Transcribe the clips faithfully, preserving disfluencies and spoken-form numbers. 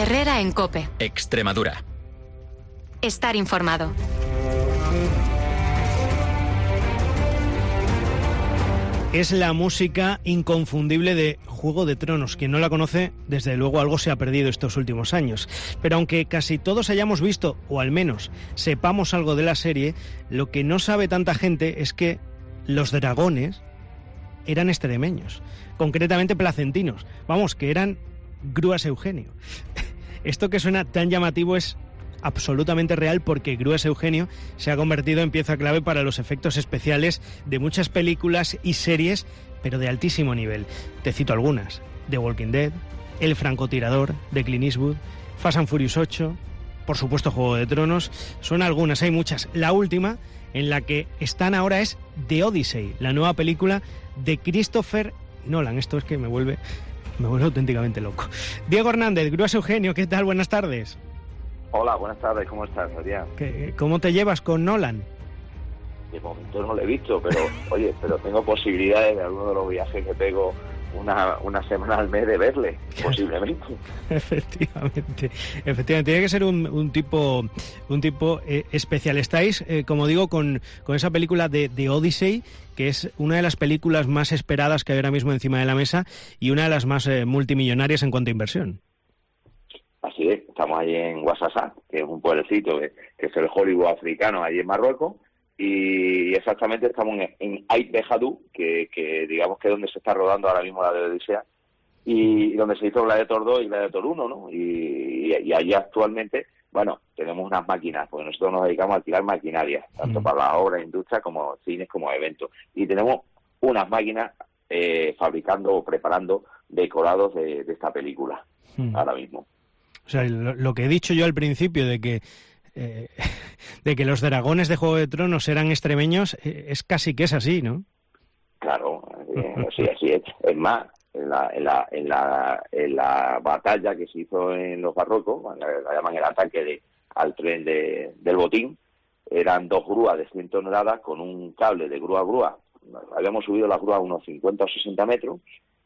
Herrera en COPE. Extremadura. Estar informado. Es la música inconfundible de Juego de Tronos. Quien no la conoce, desde luego algo se ha perdido estos últimos años. Pero aunque casi todos hayamos visto, o al menos sepamos algo de la serie, lo que no sabe tanta gente es que los dragones eran extremeños, concretamente placentinos. Vamos, que eran Grúas Eugenio. Esto que suena tan llamativo es absolutamente real, porque Grúas Eugenio se ha convertido en pieza clave para los efectos especiales de muchas películas y series, pero de altísimo nivel. Te cito algunas: The Walking Dead, El francotirador de Clint Eastwood, Fast and Furious ocho, por supuesto Juego de Tronos. Son algunas, hay muchas. La última en la que están ahora es The Odyssey, la nueva película de Christopher Nolan. Esto es que me vuelve, me vuelve auténticamente loco. Diego Hernández, Grúas Eugenio, ¿qué tal? Buenas tardes. Hola, buenas tardes, ¿cómo estás, Adrián? ¿Cómo te llevas con Nolan? De momento no lo he visto, pero oye, pero tengo posibilidades de alguno de los viajes que pego una, una semana al mes de verle, posiblemente. Efectivamente, efectivamente, tiene que ser un, un tipo un tipo eh, especial. Estáis, eh, como digo, con, con esa película de, de Odyssey, que es una de las películas más esperadas que hay ahora mismo encima de la mesa y una de las más eh, multimillonarias en cuanto a inversión. Así es, estamos allí en Ouassassa, que es un pueblecito que, que es el Hollywood africano, allí en Marruecos, y exactamente estamos en, en Ait Behadou, que, que digamos que es donde se está rodando ahora mismo la de Odisea, y, y donde se hizo Gladiator dos y Gladiator uno, ¿no? Y, y, y allí actualmente, bueno, tenemos unas máquinas, porque nosotros nos dedicamos a alquilar maquinaria, tanto para la obra, industria, como cines, como eventos, y tenemos unas máquinas eh, fabricando o preparando decorados de, de esta película, hmm. ahora mismo. O sea, lo, lo que he dicho yo al principio de que eh, de que los dragones de Juego de Tronos eran extremeños, eh, es casi que es así, ¿no? Claro, eh, sí, así es. Es más, en la, en la, en la, en la batalla que se hizo en los barrocos, la, la llaman el ataque de, al tren de, del botín, eran dos grúas de cien toneladas con un cable de grúa a grúa. Habíamos subido las grúas a unos cincuenta o sesenta metros.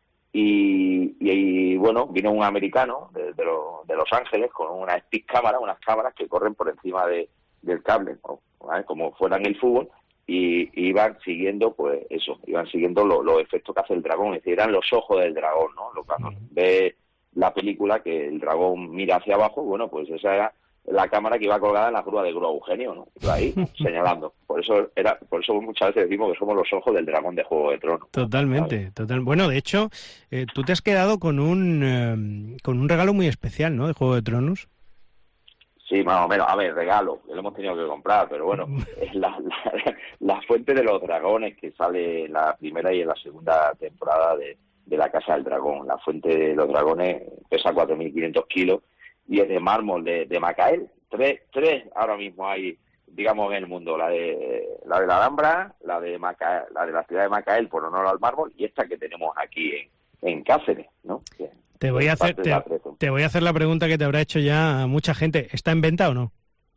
Y, y, y bueno, vino un americano de, de, lo, de Los Ángeles con una stick cámara, unas cámaras que corren por encima de, del cable, ¿no? ¿Vale? Como fuera en el fútbol, y, y iban siguiendo, pues eso, iban siguiendo los lo efectos que hace el dragón, es decir, eran los ojos del dragón, ¿no? Lo cuando ve la película que el dragón mira hacia abajo, bueno, pues esa era la cámara que iba colgada en la grúa de Grúa Eugenio, ¿no? Iba ahí señalando. Por eso era, por eso muchas veces decimos que somos los ojos del dragón de Juego de Tronos. Totalmente, ¿vale? total. Bueno, de hecho, eh, tú te has quedado con un eh, con un regalo muy especial, ¿no? De Juego de Tronos. Sí, más o menos. A ver, regalo, que lo hemos tenido que comprar, pero bueno, es la, la, la fuente de los dragones que sale en la primera y en la segunda temporada de, de La Casa del Dragón. La fuente de los dragones pesa cuatro mil quinientos kilos y es de mármol de, de Macael. Tres, tres ahora mismo hay, digamos, en el mundo. La de la de la Alhambra, la de Macael, la de la ciudad de Macael por honor al mármol, y esta que tenemos aquí en, en Cáceres, ¿no? Que, te voy a hacer te, te voy a hacer la pregunta que te habrá hecho ya mucha gente. ¿Está en venta o no?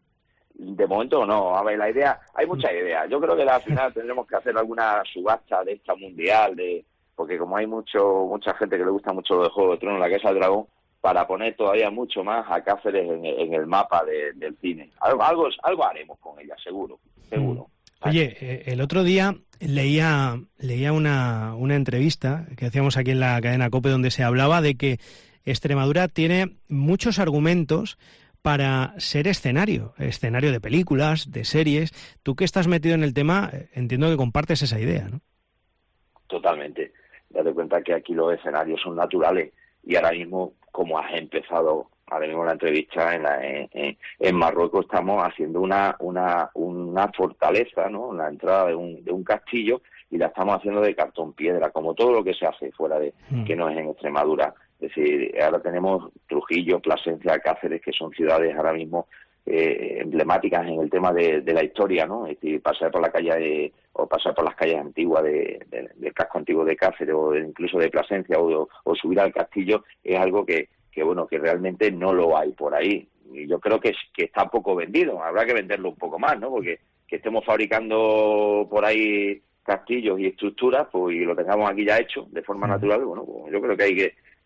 De momento no. A ver, la idea, hay muchas ideas. Yo creo que al final tendremos que hacer alguna subasta de esta mundial, de porque como hay mucho mucha gente que le gusta mucho lo de Juego de Tronos, La Casa del Dragón, para poner todavía mucho más a Cáceres en, en el mapa de, del cine. Algo, algo algo haremos con ella, seguro, seguro. Oye, eh, el otro día leía leía una, una entrevista que hacíamos aquí en la cadena COPE donde se hablaba de que Extremadura tiene muchos argumentos para ser escenario, escenario de películas, de series. Tú que estás metido en el tema, entiendo que compartes esa idea, ¿no? Totalmente. Date cuenta que aquí los escenarios son naturales y ahora mismo, como has empezado ahora mismo la entrevista en, la, en, en, en Marruecos, estamos haciendo una una una fortaleza, ¿no? La entrada de un de un castillo, y la estamos haciendo de cartón piedra, como todo lo que se hace fuera de mm. que no es en Extremadura. Es decir, ahora tenemos Trujillo, Plasencia, Cáceres, que son ciudades ahora mismo eh, emblemáticas en el tema de, de la historia, ¿no? Es decir, pasar por la calle de, o pasar por las calles antiguas de, de, del casco antiguo de Cáceres o de, incluso de Plasencia o, o subir al castillo es algo que que bueno, que realmente no lo hay por ahí. Y yo creo que, que está poco vendido, habrá que venderlo un poco más, ¿no? Porque que estemos fabricando por ahí castillos y estructuras, pues y lo tengamos aquí ya hecho de forma natural, bueno, pues yo creo que hay que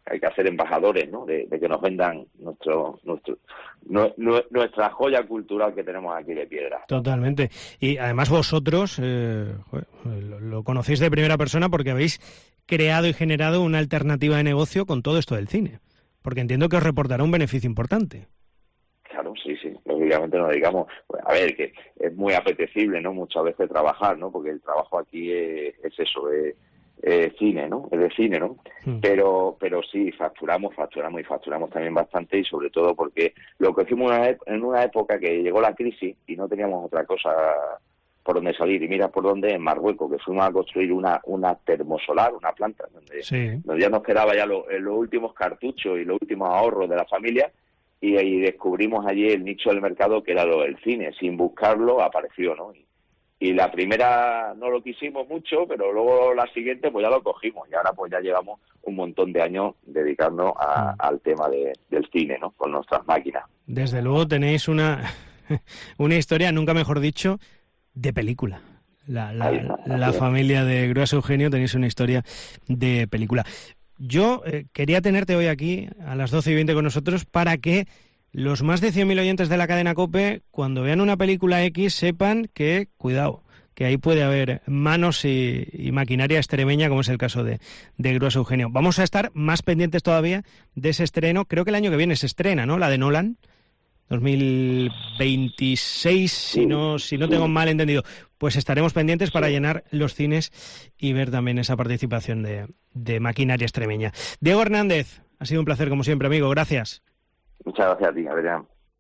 hay que hacer embajadores, ¿no? De, de que nos vendan nuestro, nuestro, no, no, nuestra joya cultural que tenemos aquí de Piedra. Totalmente. Y además vosotros eh, lo, lo conocéis de primera persona porque habéis creado y generado una alternativa de negocio con todo esto del cine. Porque entiendo que os reportará un beneficio importante. Claro, sí, sí. Lógicamente nos dedicamos, pues, a ver, que es muy apetecible, ¿no? Muchas veces trabajar, ¿no? Porque el trabajo aquí es, es eso, es Eh, cine, ¿no? Es de cine, ¿no? Mm. Pero pero sí, facturamos, facturamos y facturamos también bastante, y sobre todo porque lo que hicimos en una época que llegó la crisis y no teníamos otra cosa por donde salir, y mira por dónde, en Marruecos, que fuimos a construir una una termosolar, una planta, donde, sí. donde ya nos quedaba ya lo, los últimos cartuchos y los últimos ahorros de la familia, y ahí descubrimos allí el nicho del mercado que era lo del cine. Sin buscarlo apareció, ¿no? Y, Y la primera no lo quisimos mucho, pero luego la siguiente pues ya lo cogimos, y ahora pues ya llevamos un montón de años dedicándonos a, mm. al tema de, del cine, ¿no? Con nuestras máquinas. Desde luego tenéis una, una historia, nunca mejor dicho, de película. La, la, está, la familia de Gruesa Eugenio tenéis una historia de película. Yo eh, quería tenerte hoy aquí a las doce y veinte con nosotros para que los más de cien mil oyentes de la cadena COPE, cuando vean una película X, sepan que, cuidado, que ahí puede haber manos y, y maquinaria extremeña, como es el caso de, de Gruesa Eugenio. Vamos a estar más pendientes todavía de ese estreno. Creo que el año que viene se estrena, ¿no? La de Nolan, dos mil veintiséis, si no, si no tengo mal entendido. Pues estaremos pendientes para llenar los cines y ver también esa participación de, de maquinaria extremeña. Diego Hernández, ha sido un placer como siempre, amigo. Gracias. Muchas gracias a ti, Adrián.